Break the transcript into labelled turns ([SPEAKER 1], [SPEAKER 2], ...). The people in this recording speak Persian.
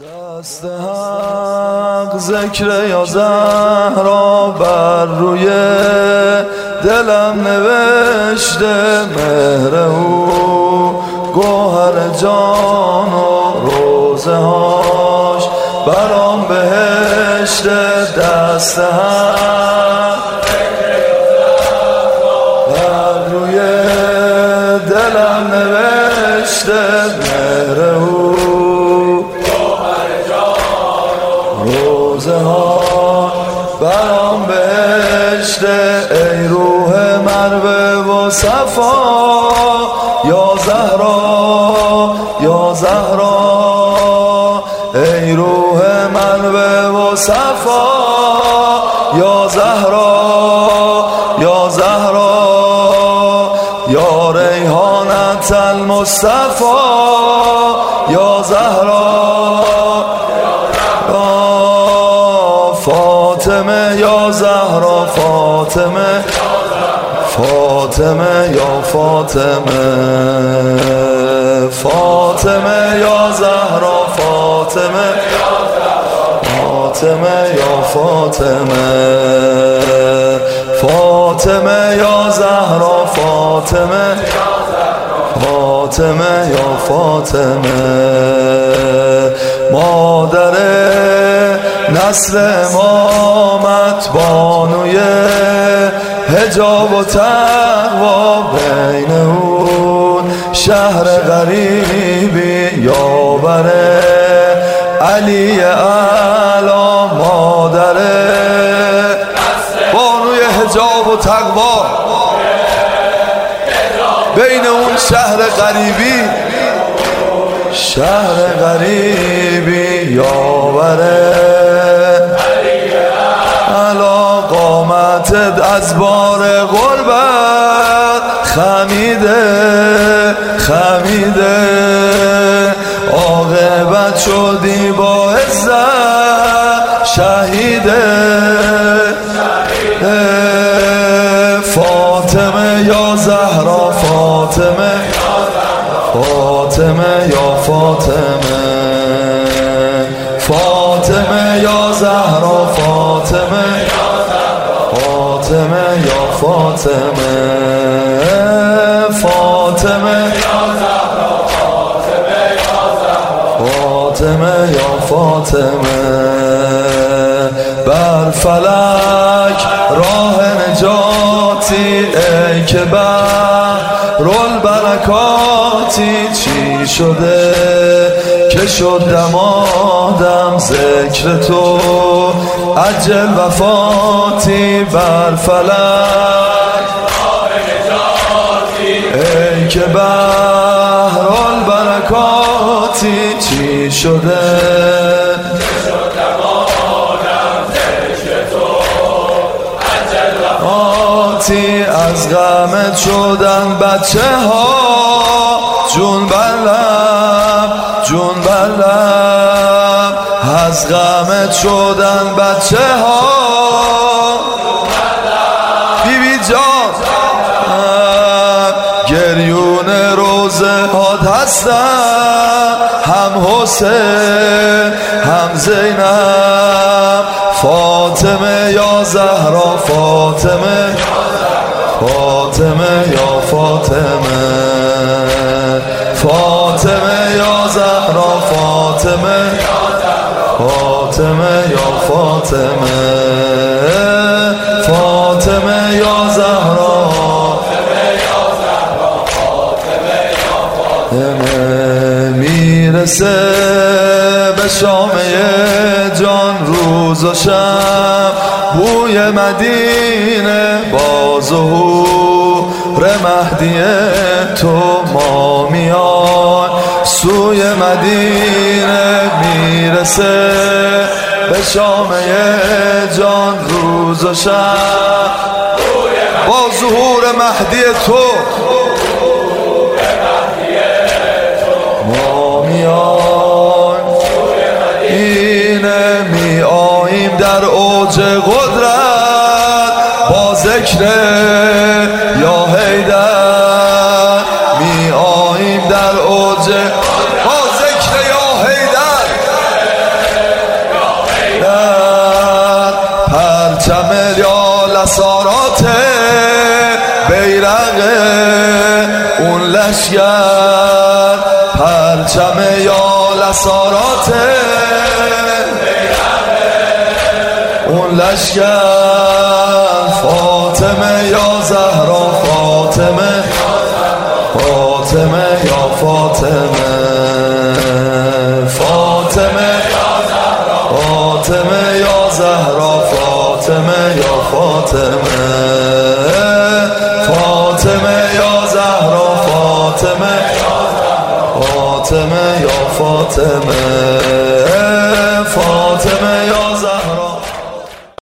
[SPEAKER 1] دست حق ذکر یا زهرا بر روی دلم نوشته، مهر او گوهر جان و روزه هاش برام بهشته. دست حق بر روی دلم نوشته، مهر او روزه ها برام بهشته. ای روح مروه و صفا یا زهرا یا زهرا، ای روح مروه و صفا یا زهرا یا زهرا، یا ریحانت المصطفی یا زهرا. فاطمه یا زهرا، فاطمه فاطمه یا فاطمه، فاطمه یا زهرا، فاطمه فاطمه یا فاطمه، فاطمه یا زهرا، فاطمه فاطمه یا فاطمه. مادر نسل امامت، بانوی حجاب و تقوا، بین اون شهر غریبی یاور علی اعلی. مادر بانوی حجاب و تقوا، بین اون شهر غریبی، شهر غریبی یاوره علا. قامتت از بار غربت خمیده خمیده، عاقبت شدی با عزت شهیده. فاطمه یا زهرا، فاطمه فاطمه یا فاطمه، فاطمه یا زهرا، فاطمه فاطمه یا فاطمه، فاطمه فاطمه یا فاطمه. بر فلک راه نجاتی، ای که بحرالبرکاتی، چی شده که شد دمادم ذکر تو، عجل وفاتی. بر فلک ای که بحرالبرکاتی، چی شده از غمت شدن بچه ها، جون بر لب جون بر لب، از غمت شدن بچه ها. بیبی جان گریون روزه هات هستن، هم حسین هم زینب. فاطمه یا زهرا، فاطمه فاطمه یا فاطمه، فاطمه یا زهرا، فاطمه فاطمه یا فاطمه، فاطمه یا زهرا. میرسه به شامه جان روز و شب، بوی مدینه با ظهور مهدی تو. ما میان سوی مدینه، میرسه به شامه جان روز و شب، با ظهور مهدی تو. ما میان اینه، می آییم در اوج قدرت، با ذکر یا حیدر. می آییم در اوج با ذکر یا حیدر. پرچم یا لسارات بیرق اون لشگر، پرچم یا لسارات اون لشگر، فاطمه یا زهرا، فاطمه فاطمه یا فاطمه، فاطمه فاطمه یا زهرا، فاطمه یا فاطمه، فاطمه یا زهرا، فاطمه فاطمه یا فاطمه، فاطمه